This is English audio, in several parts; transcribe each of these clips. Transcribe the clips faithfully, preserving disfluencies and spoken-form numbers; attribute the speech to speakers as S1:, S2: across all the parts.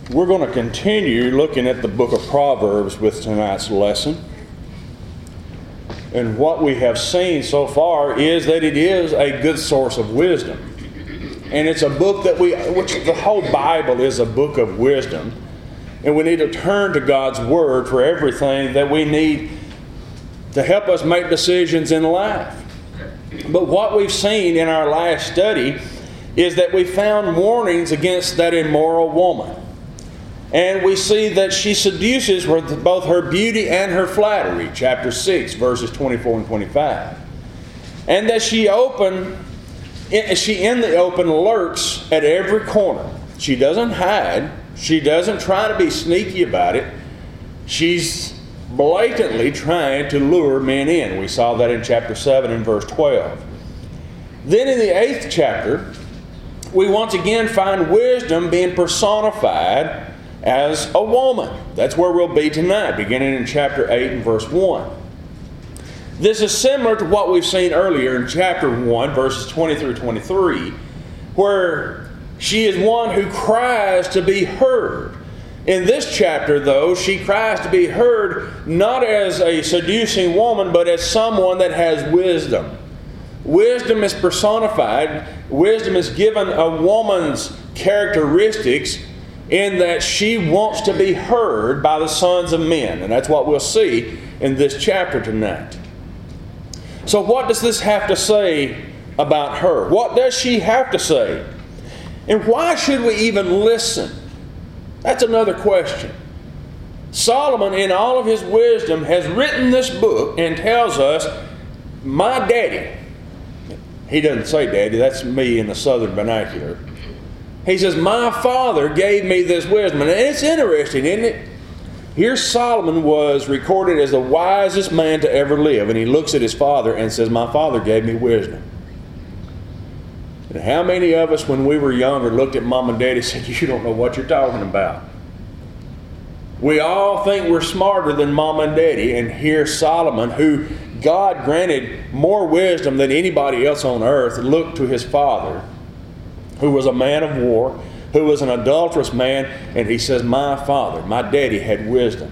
S1: We're going to continue looking at the book of Proverbs with tonight's lesson. And what we have seen so far is that it is a good source of wisdom. And it's a book that we, which the whole Bible is a book of wisdom. And we need to turn to God's Word for everything that we need to help us make decisions in life. But what we've seen in our last study is that we found warnings against that immoral woman. And we see that she seduces with both her beauty and her flattery, chapter six, verses twenty-four and twenty-five. And that she open, she in the open lurks at every corner. She doesn't hide. She doesn't try to be sneaky about it. She's blatantly trying to lure men in. We saw that in chapter seven and verse twelve. Then in the eighth chapter, we once again find wisdom being personified as a woman. That's where we'll be tonight, beginning in chapter eight and verse one. This is similar to what we've seen earlier in chapter one, verses twenty through twenty-three, where she is one who cries to be heard. In this chapter, though, she cries to be heard not as a seducing woman, but as someone that has wisdom. Wisdom is personified. Wisdom is given a woman's characteristics in that she wants to be heard by the sons of men. And that's what we'll see in this chapter tonight. So what does this have to say about her? What does she have to say? And why should we even listen? That's another question. Solomon, in all of his wisdom, has written this book and tells us, my daddy, he doesn't say daddy, that's me in the southern vernacular. He says, my father gave me this wisdom. And it's interesting, isn't it? Here Solomon was recorded as the wisest man to ever live. And he looks at his father and says, my father gave me wisdom. And how many of us, when we were younger, looked at mom and daddy and said, you don't know what you're talking about? We all think we're smarter than mom and daddy. And here's Solomon, who God granted more wisdom than anybody else on earth, looked to his father, who was a man of war, who was an adulterous man, and he says, my father, my daddy had wisdom.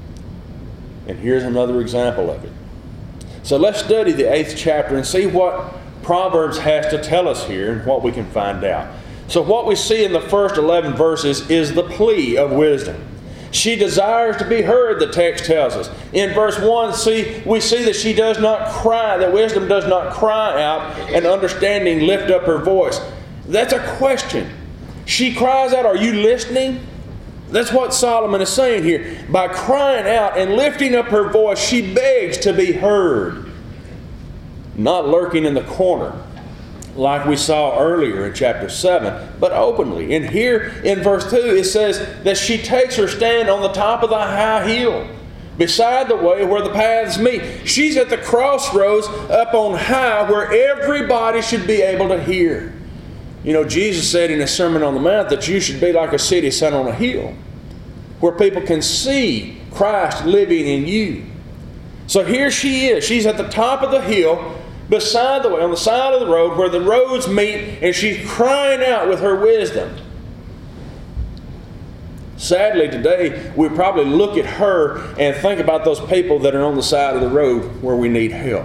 S1: And here's another example of it. So let's study the eighth chapter and see what Proverbs has to tell us here and what we can find out. So what we see in the first eleven verses is the plea of wisdom. She desires to be heard, the text tells us. In verse one, see, we see that she does not cry, that wisdom does not cry out, and understanding lift up her voice. That's a question. She cries out, are you listening? That's what Solomon is saying here. By crying out and lifting up her voice, she begs to be heard. Not lurking in the corner, like we saw earlier in chapter seven, but openly. And here in verse two, it says that she takes her stand on the top of the high hill, beside the way where the paths meet. She's at the crossroads up on high where everybody should be able to hear. You know, Jesus said in His Sermon on the Mount that you should be like a city set on a hill, where people can see Christ living in you. So here she is. She's at the top of the hill, beside the way, on the side of the road where the roads meet, and she's crying out with her wisdom. Sadly, today, we probably look at her and think about those people that are on the side of the road where we need help.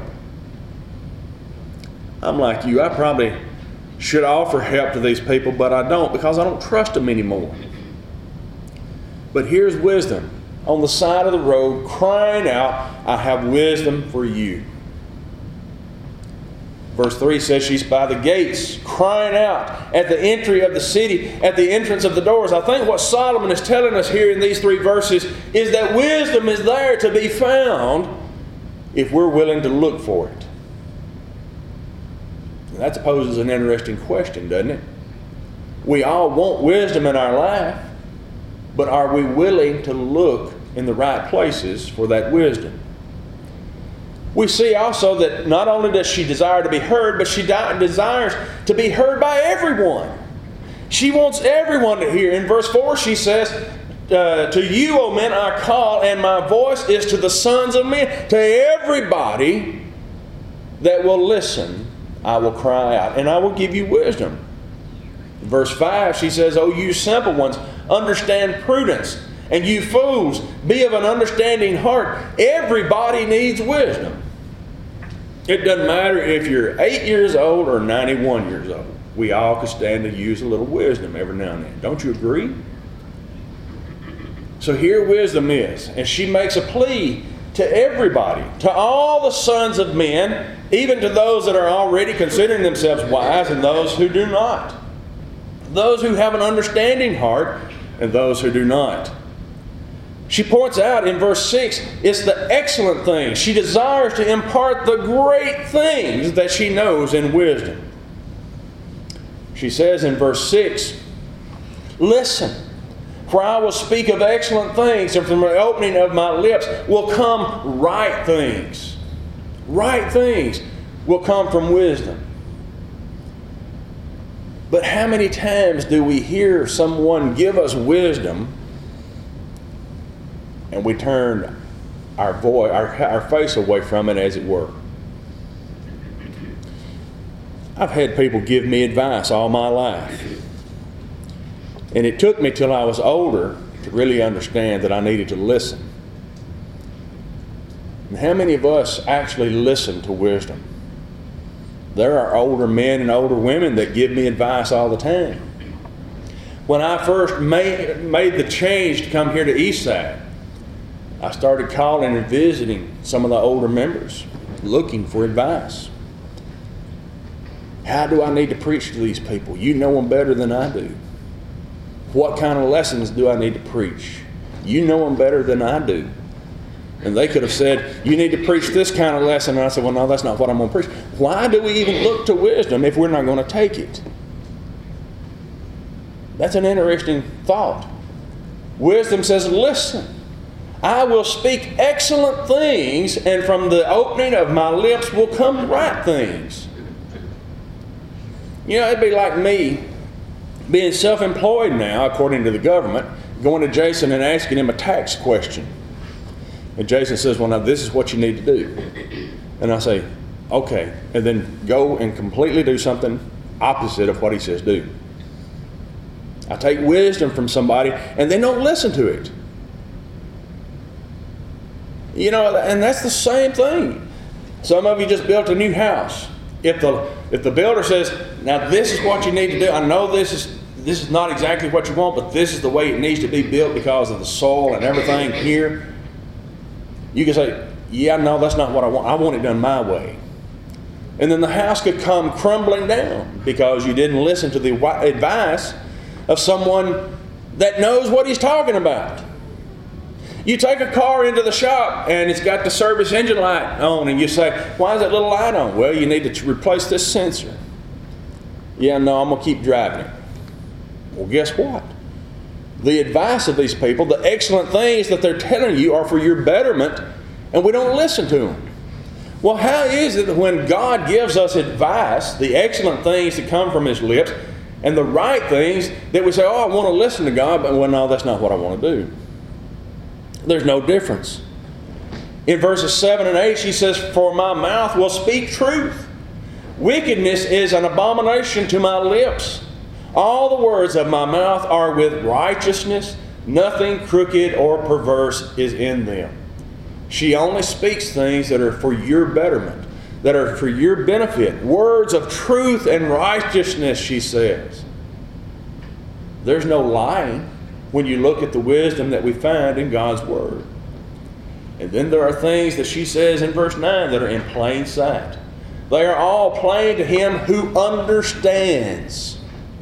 S1: I'm like you. I probably should offer help to these people, but I don't, because I don't trust them anymore. But here's wisdom on the side of the road crying out, I have wisdom for you. Verse three says she's by the gates, crying out at the entry of the city, at the entrance of the doors. I think what Solomon is telling us here in these three verses is that wisdom is there to be found if we're willing to look for it. That poses an interesting question, doesn't it? We all want wisdom in our life, but are we willing to look in the right places for that wisdom? We see also that not only does she desire to be heard, but she desires to be heard by everyone. She wants everyone to hear. In verse four she says, uh, to you, O men, I call, and my voice is to the sons of men. To everybody that will listen, I will cry out, and I will give you wisdom. Verse five, she says, O you simple ones, understand prudence. And you fools, be of an understanding heart. Everybody needs wisdom. It doesn't matter if you're eight years old or ninety-one years old. We all could stand to use a little wisdom every now and then. Don't you agree? So here wisdom is. And she makes a plea to everybody, to all the sons of men, even to those that are already considering themselves wise and those who do not. Those who have an understanding heart and those who do not. She points out in verse six, it's the excellent things. She desires to impart the great things that she knows in wisdom. She says in verse six, listen, for I will speak of excellent things, and from the opening of my lips will come right things. Right things will come from wisdom. But how many times do we hear someone give us wisdom and we turn our voice, our, our face away from it, as it were? I've had people give me advice all my life. And it took me till I was older to really understand that I needed to listen. And how many of us actually listen to wisdom? There are older men and older women that give me advice all the time. When I first made, made the change to come here to Eastside, I started calling and visiting some of the older members, looking for advice. How do I need to preach to these people? You know them better than I do. What kind of lessons do I need to preach? You know them better than I do. And they could have said, you need to preach this kind of lesson. And I said, well, no, that's not what I'm going to preach. Why do we even look to wisdom if we're not going to take it? That's an interesting thought. Wisdom says, listen, I will speak excellent things, and from the opening of my lips will come right things. You know, it'd be like me being self-employed now, according to the government, going to Jason and asking him a tax question. And Jason says, well, now this is what you need to do. And I say, okay. And then go and completely do something opposite of what he says do. I take wisdom from somebody and they don't listen to it. You know, and that's the same thing. Some of you just built a new house. If the if the builder says, now this is what you need to do, I know this is this is not exactly what you want, but this is the way it needs to be built because of the soil and everything here. You can say, yeah, no, that's not what I want. I want it done my way. And then the house could come crumbling down because you didn't listen to the advice of someone that knows what he's talking about. You take a car into the shop and it's got the service engine light on, and you say, why is that little light on? Well, you need to replace this sensor. Yeah, no, I'm going to keep driving it. Well, guess what? The advice of these people, the excellent things that they're telling you are for your betterment, and we don't listen to them. Well, how is it that when God gives us advice, the excellent things that come from His lips, and the right things, that we say, oh, I want to listen to God, but well, no, that's not what I want to do. There's no difference. In verses seven and eight, she says, for my mouth will speak truth. Wickedness is an abomination to my lips. All the words of my mouth are with righteousness. Nothing crooked or perverse is in them. She only speaks things that are for your betterment, that are for your benefit. Words of truth and righteousness, she says. There's no lying when you look at the wisdom that we find in God's Word. And then there are things that she says in verse nine that are in plain sight. They are all plain to him who understands.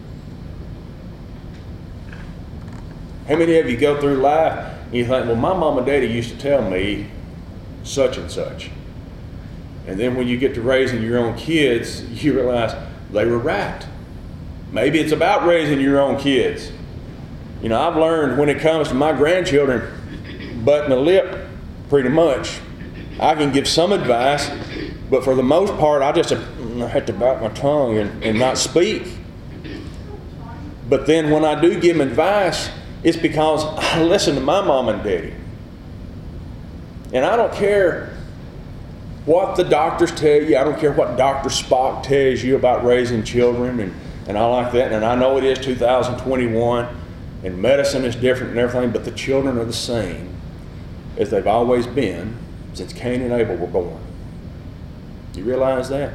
S1: How many of you go through life and you think, well, my mom and daddy used to tell me such and such. And then when you get to raising your own kids, you realize they were right. Maybe it's about raising your own kids. You know, I've learned when it comes to my grandchildren, butting the lip pretty much. I can give some advice, but for the most part, I just have to bite my tongue and, and not speak. But then when I do give them advice, it's because I listen to my mom and daddy. And I don't care what the doctors tell you. I don't care what Doctor Spock tells you about raising children and, and all like that. And I know it is two thousand twenty-one. and medicine is different and everything, but the children are the same as they've always been since Cain and Abel were born. Do you realize that?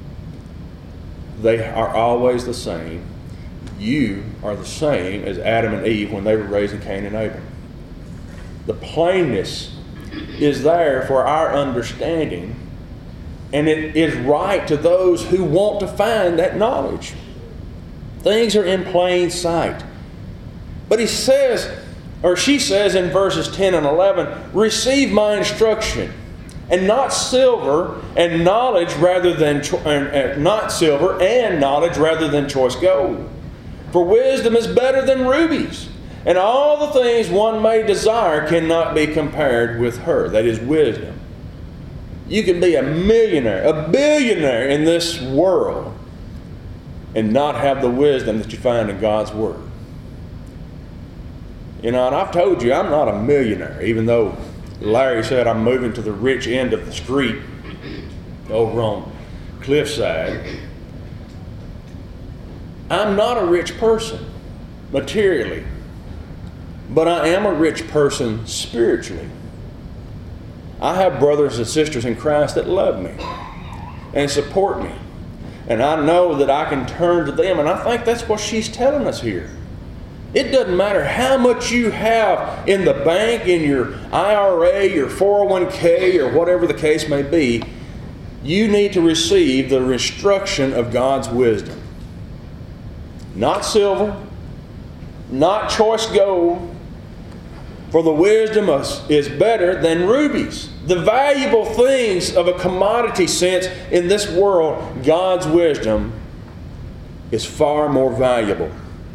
S1: They are always the same. You are the same as Adam and Eve when they were raising Cain and Abel. The plainness is there for our understanding, and it is right to those who want to find that knowledge. Things are in plain sight. But he says, or she says in verses ten and eleven, receive my instruction, and not silver and knowledge rather than cho- uh, not silver and knowledge rather than choice gold. For wisdom is better than rubies, and all the things one may desire cannot be compared with her. That is wisdom. You can be a millionaire, a billionaire in this world, and not have the wisdom that you find in God's Word. You know, and I've told you I'm not a millionaire, even though Larry said I'm moving to the rich end of the street over on Cliffside. I'm not a rich person materially, but I am a rich person spiritually. I have brothers and sisters in Christ that love me and support me. And I know that I can turn to them, and I think that's what she's telling us here. It doesn't matter how much you have in the bank, in your I R A, your four oh one k, or whatever the case may be, you need to receive the instruction of God's wisdom. Not silver, not choice gold, for the wisdom is better than rubies. The valuable things of a commodity sense in this world, God's wisdom is far more valuable.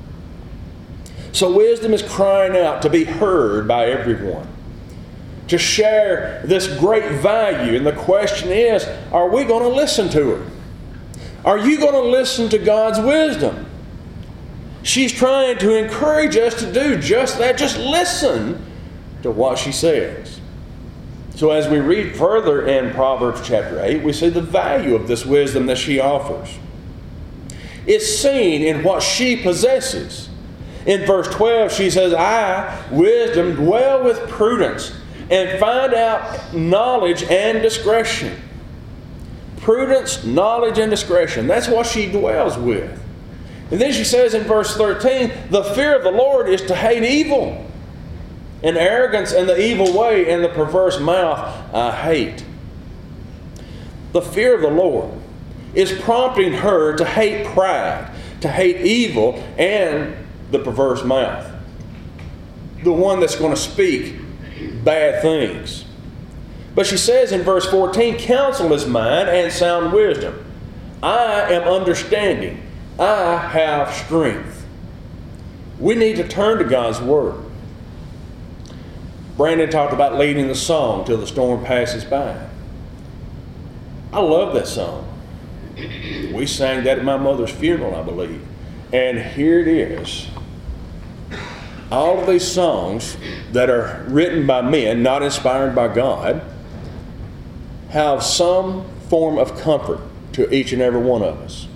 S1: So wisdom is crying out to be heard by everyone, to share this great value. And the question is, are we going to listen to her? Are you going to listen to God's wisdom? She's trying to encourage us to do just that. Just listen to what she says. So as we read further in Proverbs chapter eight, we see the value of this wisdom that she offers. It's seen in what she possesses. In verse twelve, she says, I, wisdom, dwell with prudence and find out knowledge and discretion. Prudence, knowledge, and discretion. That's what she dwells with. And then she says in verse thirteen, the fear of the Lord is to hate evil, and arrogance and the evil way and the perverse mouth I hate. The fear of the Lord is prompting her to hate pride, to hate evil, and the perverse mouth. The one that's going to speak bad things. But she says in verse fourteen, counsel is mine and sound wisdom. I am understanding. I have strength. We need to turn to God's Word. Brandon talked about leading the song till the storm passes by. I love that song. We sang that at my mother's funeral, I believe. And here it is. All of these songs that are written by men, not inspired by God, have some form of comfort to each and every one of us.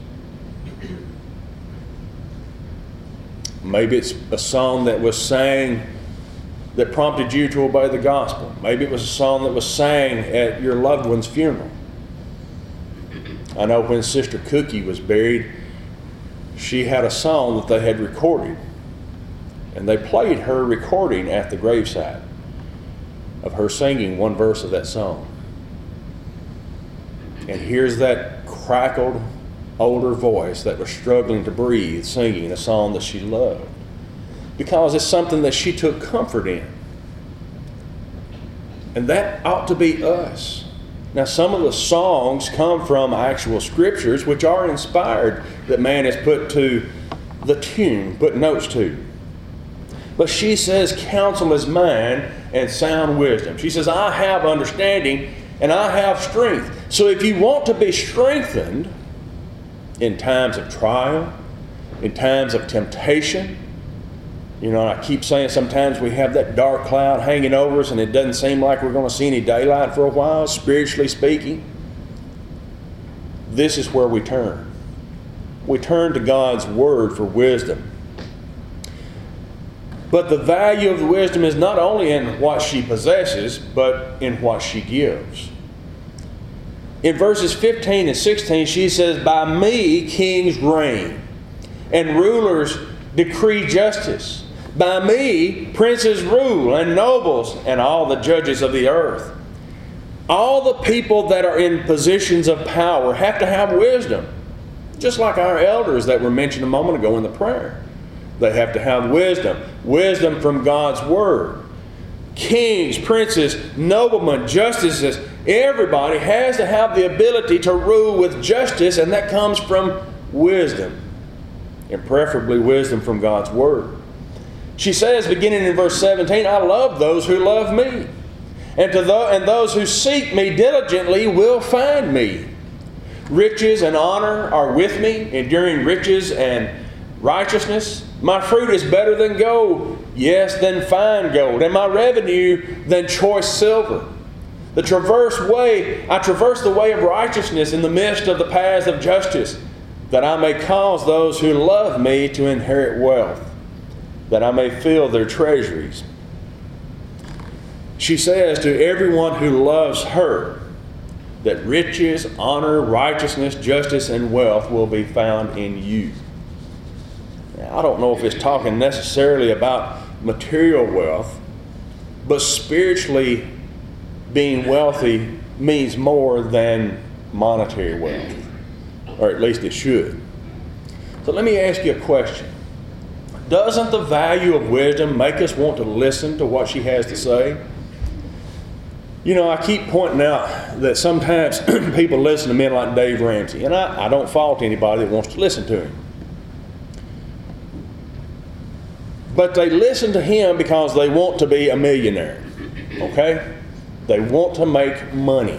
S1: Maybe it's a song that was sang that prompted you to obey the gospel. Maybe it was a song that was sang at your loved one's funeral. I know when Sister Cookie was buried, she had a song that they had recorded. And they played her recording at the graveside of her singing one verse of that song. And here's that crackled older voice that was struggling to breathe, singing a song that she loved. Because it's something that she took comfort in. And that ought to be us. Now, some of the songs come from actual scriptures which are inspired that man has put to the tune, put notes to. But she says, counsel is mine and sound wisdom. She says, I have understanding and I have strength. So if you want to be strengthened in times of trial, in times of temptation, you know, I keep saying sometimes we have that dark cloud hanging over us and it doesn't seem like we're going to see any daylight for a while, spiritually speaking. This is where we turn. We turn to God's Word for wisdom. But the value of the wisdom is not only in what she possesses, but in what she gives. In verses fifteen and sixteen, she says, "By me kings reign, and rulers decree justice. By me princes rule, and nobles, and all the judges of the earth." All the people that are in positions of power have to have wisdom. Just like our elders that were mentioned a moment ago in the prayer. They have to have wisdom. Wisdom from God's Word. Kings, princes, noblemen, justices, everybody has to have the ability to rule with justice, and that comes from wisdom. And preferably wisdom from God's Word. She says, beginning in verse seventeen, "I love those who love me. And, to th- and those who seek me diligently will find me. Riches and honor are with me, enduring riches and righteousness. My fruit is better than gold, yes, than fine gold, and my revenue than choice silver. The traverse way, I traverse the way of righteousness in the midst of the paths of justice, that I may cause those who love me to inherit wealth, that I may fill their treasuries." She says to everyone who loves her that riches, honor, righteousness, justice, and wealth will be found in you. Now, I don't know if it's talking necessarily about material wealth, but spiritually being wealthy means more than monetary wealth, or at least it should. So let me ask you a question. Doesn't the value of wisdom make us want to listen to what she has to say? You know, I keep pointing out that sometimes people listen to men like Dave Ramsey, and I, I don't fault anybody that wants to listen to him. But they listen to him because they want to be a millionaire, okay? They want to make money.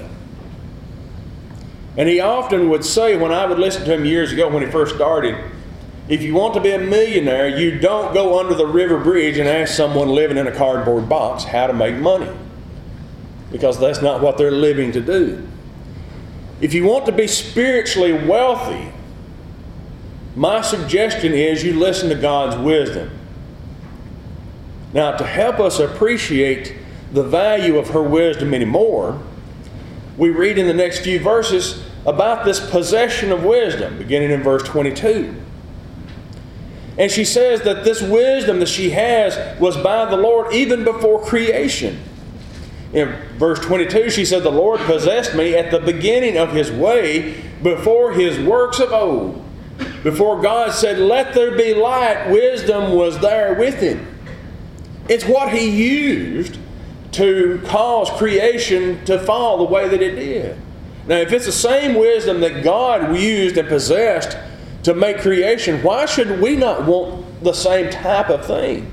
S1: And he often would say, when I would listen to him years ago when he first started, if you want to be a millionaire, you don't go under the river bridge and ask someone living in a cardboard box how to make money. Because that's not what they're living to do. If you want to be spiritually wealthy, my suggestion is you listen to God's wisdom. Now, to help us appreciate the value of her wisdom anymore, we read in the next few verses about this possession of wisdom, beginning in verse twenty-two. And she says that this wisdom that she has was by the Lord even before creation. In verse twenty-two, she said, "The Lord possessed me at the beginning of His way, before His works of old." Before God said, "Let there be light," wisdom was there with Him. It's what He used to cause creation to fall the way that it did. Now, if it's the same wisdom that God used and possessed to make creation, why should we not want the same type of thing?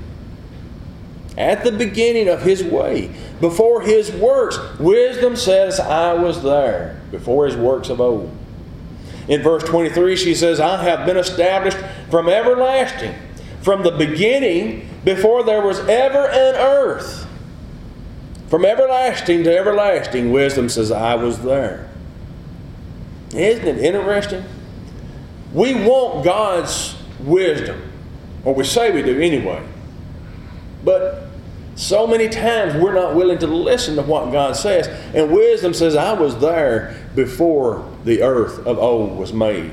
S1: At the beginning of His way, before His works, wisdom says, "I was there," before His works of old. In verse twenty-three, she says, "I have been established from everlasting, from the beginning, before there was ever an earth." From everlasting to everlasting, wisdom says, "I was there." Isn't it interesting? We want God's wisdom, or we say we do anyway. But so many times we're not willing to listen to what God says. And wisdom says, "I was there before the earth of old was made."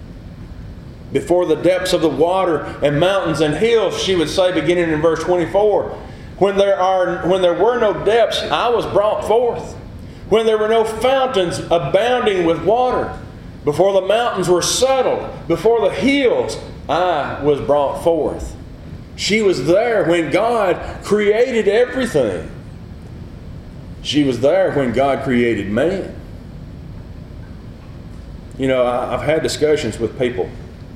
S1: Before the depths of the water and mountains and hills, she would say, beginning in verse twenty-four, when there are when there were no depths, I was brought forth. When there were no fountains abounding with water, before the mountains were settled, before the hills, I was brought forth. She was there when God created everything. She was there when God created man. You know, I've had discussions with people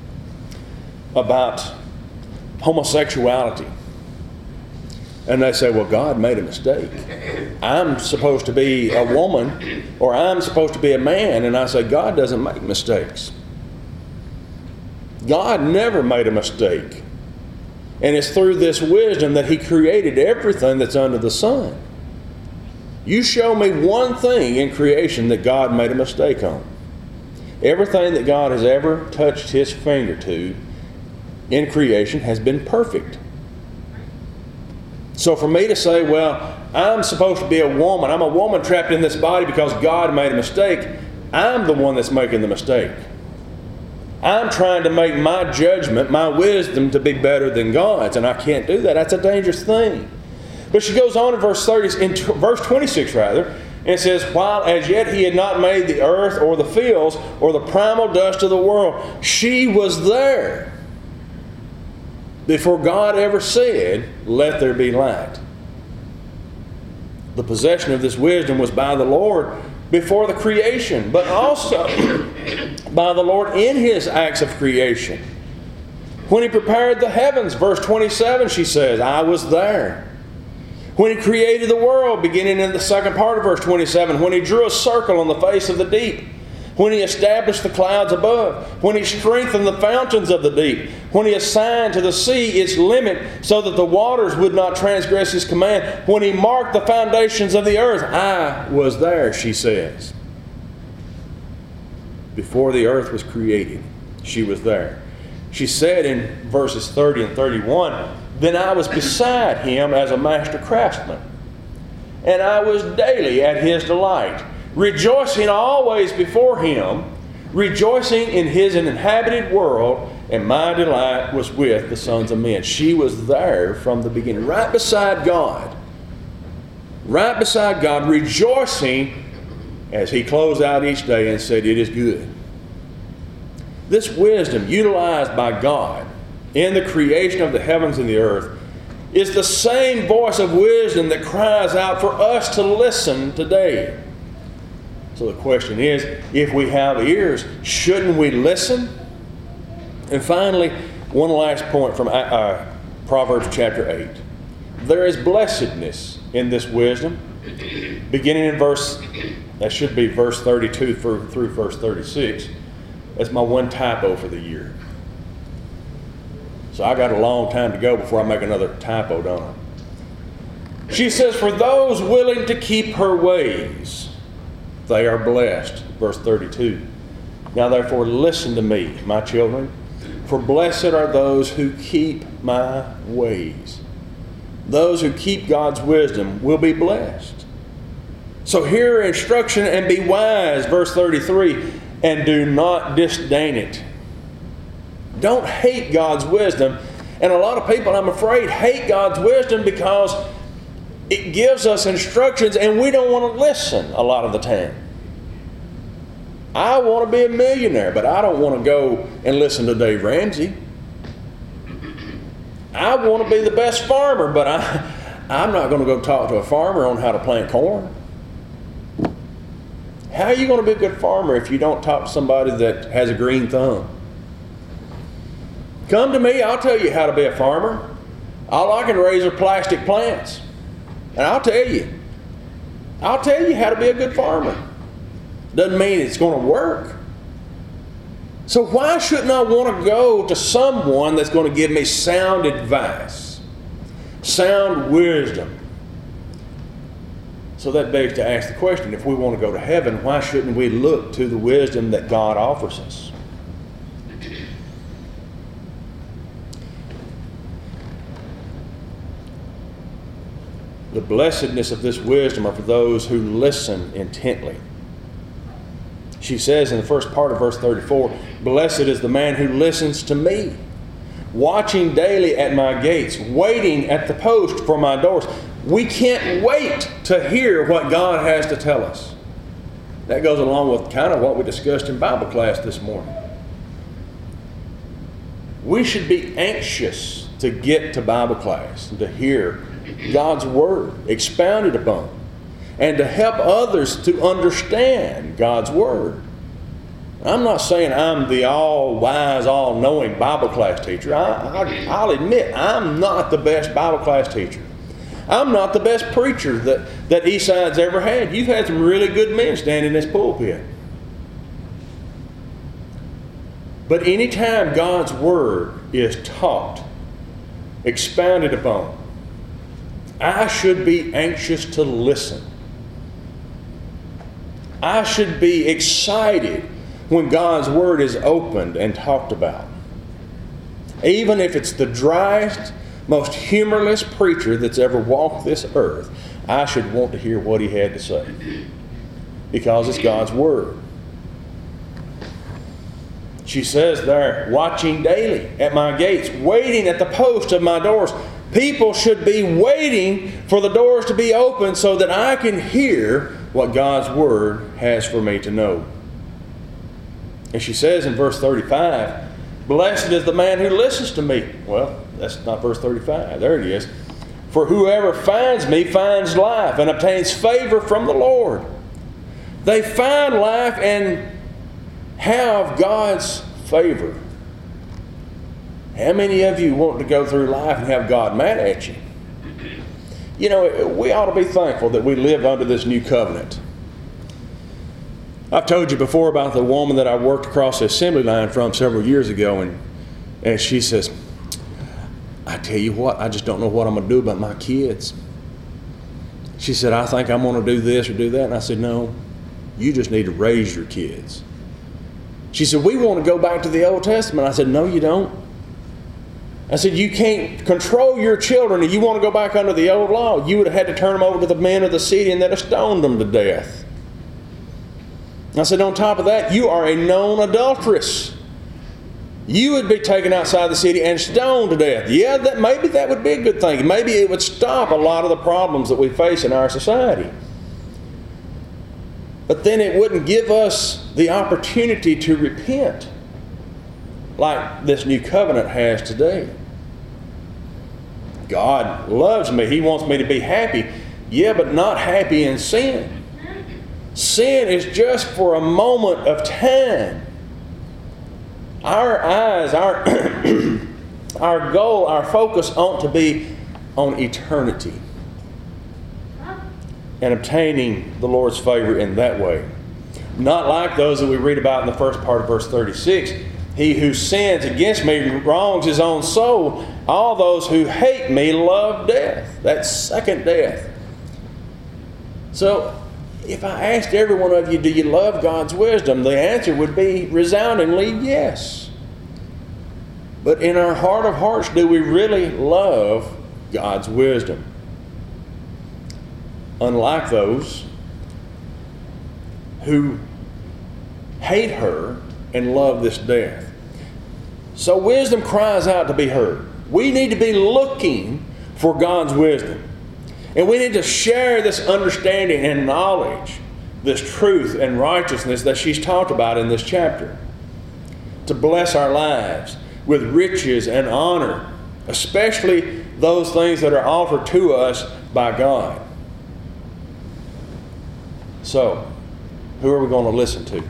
S1: about homosexuality. And they say, well, God made a mistake. I'm supposed to be a woman, or I'm supposed to be a man. And I say, God doesn't make mistakes. God never made a mistake. And it's through this wisdom that He created everything that's under the sun. You show me one thing in creation that God made a mistake on. Everything that God has ever touched His finger to in creation has been perfect. So for me to say, well, I'm supposed to be a woman, I'm a woman trapped in this body because God made a mistake, I'm the one that's making the mistake. I'm trying to make my judgment, my wisdom to be better than God's, and I can't do that. That's a dangerous thing. But she goes on in verse thirty, in verse twenty-six rather, and it says, while as yet he had not made the earth or the fields or the primal dust of the world, she was there before God ever said, let there be light. The possession of this wisdom was by the Lord before the creation, but also by the Lord in His acts of creation. When He prepared the heavens, verse twenty-seven, she says, I was there. When He created the world, beginning in the second part of verse twenty-seven, when He drew a circle on the face of the deep, when He established the clouds above, when He strengthened the fountains of the deep, when He assigned to the sea its limit so that the waters would not transgress His command, when He marked the foundations of the earth, I was there, she says. Before the earth was created, she was there. She said in verses thirty and thirty-one, then I was beside Him as a master craftsman, and I was daily at His delight, rejoicing always before Him, rejoicing in His inhabited world, and my delight was with the sons of men. She was there from the beginning, right beside God. Right beside God, rejoicing as He closed out each day and said, it is good. This wisdom utilized by God in the creation of the heavens and the earth is the same voice of wisdom that cries out for us to listen today. So the question is, if we have ears, shouldn't we listen? And finally, one last point from uh, Proverbs chapter eight. There is blessedness in this wisdom, beginning in verse, that should be verse thirty-two through, through verse thirty-six. That's my one typo for the year. So I got a long time to go before I make another typo, don't I? She says, for those willing to keep her ways, they are blessed. Verse thirty-two. Now therefore listen to me, my children, for blessed are those who keep my ways. Those who keep God's wisdom will be blessed. So hear instruction and be wise, verse thirty-three, and do not disdain it. Don't hate God's wisdom. And a lot of people, I'm afraid, hate God's wisdom because it gives us instructions and we don't want to listen a lot of the time. I want to be a millionaire, but I don't want to go and listen to Dave Ramsey. I want to be the best farmer, but I, I'm not going to go talk to a farmer on how to plant corn. How are you going to be a good farmer if you don't talk to somebody that has a green thumb? Come to me, I'll tell you how to be a farmer. All I can raise are plastic plants. And I'll tell you. I'll tell you how to be a good farmer. Doesn't mean it's going to work. So why shouldn't I want to go to someone that's going to give me sound advice, sound wisdom? So that begs to ask the question, if we want to go to heaven, why shouldn't we look to the wisdom that God offers us? The blessedness of this wisdom are for those who listen intently. She says in the first part of verse thirty-four, blessed is the man who listens to me, watching daily at my gates, waiting at the post for my doors. We can't wait to hear what God has to tell us. That goes along with kind of what we discussed in Bible class this morning. We should be anxious to get to Bible class and to hear God's Word expounded upon, and to help others to understand God's Word. I'm not saying I'm the all-wise, all-knowing Bible class teacher. I, I, I'll admit I'm not the best Bible class teacher. I'm not the best preacher that, that Eastside's ever had. You've had some really good men stand in this pulpit. But anytime God's Word is taught, expounded upon, I should be anxious to listen. I should be excited when God's Word is opened and talked about. Even if it's the driest, most humorless preacher that's ever walked this earth, I should want to hear what he had to say. Because it's God's Word. She says there, watching daily at my gates, waiting at the post of my doors. People should be waiting for the doors to be open so that I can hear what God's Word has for me to know. And she says in verse thirty-five, blessed is the man who listens to me. Well, that's not verse thirty-five. There it is. For whoever finds me finds life and obtains favor from the Lord. They find life and have God's favor. How many of you want to go through life and have God mad at you? You know, we ought to be thankful that we live under this new covenant. I've told you before about the woman that I worked across the assembly line from several years ago, and, and she says, I tell you what, I just don't know what I'm going to do about my kids. She said, I think I'm going to do this or do that. And I said, no, you just need to raise your kids. She said, we want to go back to the Old Testament. I said, no, you don't. I said, you can't control your children and you want to go back under the old law. You would have had to turn them over to the men of the city and they'd have stoned them to death. I said, on top of that, you are a known adulteress. You would be taken outside the city and stoned to death. Yeah, that maybe that would be a good thing. Maybe it would stop a lot of the problems that we face in our society. But then it wouldn't give us the opportunity to repent like this new covenant has today. God loves me. He wants me to be happy. Yeah, but not happy in sin. Sin is just for a moment of time. Our eyes, our, our goal, our focus ought to be on eternity and obtaining the Lord's favor in that way. Not like those that we read about in the first part of verse thirty-six. He who sins against me wrongs his own soul. All those who hate me love death. That's second death. So, if I asked every one of you, do you love God's wisdom? The answer would be resoundingly yes. But in our heart of hearts, do we really love God's wisdom? Unlike those who hate her and love this death. So wisdom cries out to be heard. We need to be looking for God's wisdom. And we need to share this understanding and knowledge, this truth and righteousness that she's talked about in this chapter, to bless our lives with riches and honor, especially those things that are offered to us by God. So, who are we going to listen to?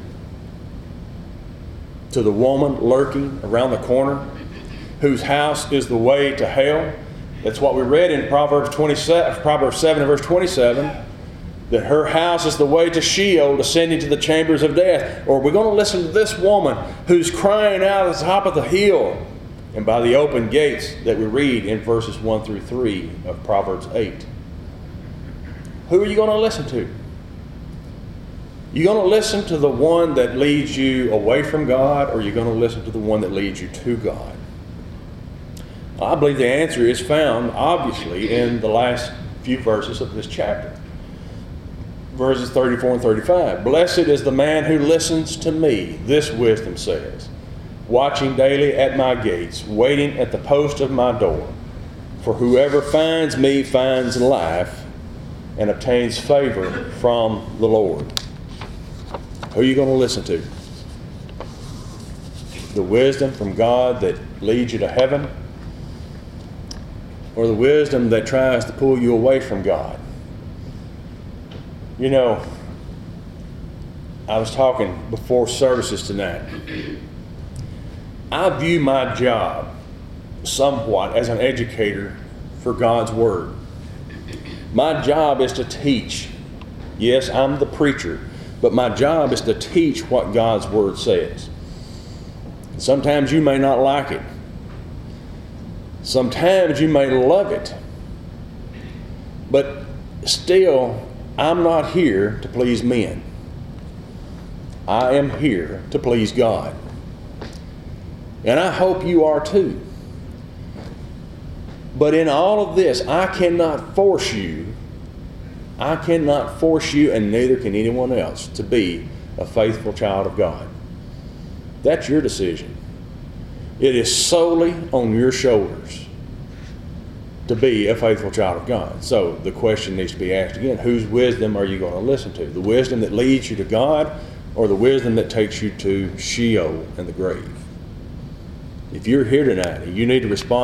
S1: To the woman lurking around the corner, whose house is the way to hell? That's what we read in Proverbs twenty-seven, Proverbs seven and verse twenty-seven, that her house is the way to Sheol, descending to the chambers of death. Or we're going to listen to this woman who's crying out at the top of the hill and by the open gates that we read in verses one through three of Proverbs eight. Who are you going to listen to? You going to listen to the one that leads you away from God, or are you going to listen to the one that leads you to God? I believe the answer is found, obviously, in the last few verses of this chapter. Verses thirty-four and thirty-five. Blessed is the man who listens to me, this wisdom says, watching daily at my gates, waiting at the post of my door. For whoever finds me finds life and obtains favor from the Lord. Who are you going to listen to? The wisdom from God that leads you to heaven, or the wisdom that tries to pull you away from God? You know, I was talking before services tonight. I view my job somewhat as an educator for God's Word. My job is to teach. Yes, I'm the preacher, but my job is to teach what God's Word says. Sometimes you may not like it. Sometimes you may love it. But still, I'm not here to please men. I am here to please God. And I hope you are too. But in all of this, I cannot force you, I cannot force you, and neither can anyone else, to be a faithful child of God. That's your decision. It is solely on your shoulders to be a faithful child of God. So the question needs to be asked again, whose wisdom are you going to listen to? The wisdom that leads you to God, or the wisdom that takes you to Sheol and the grave? If you're here tonight and you need to respond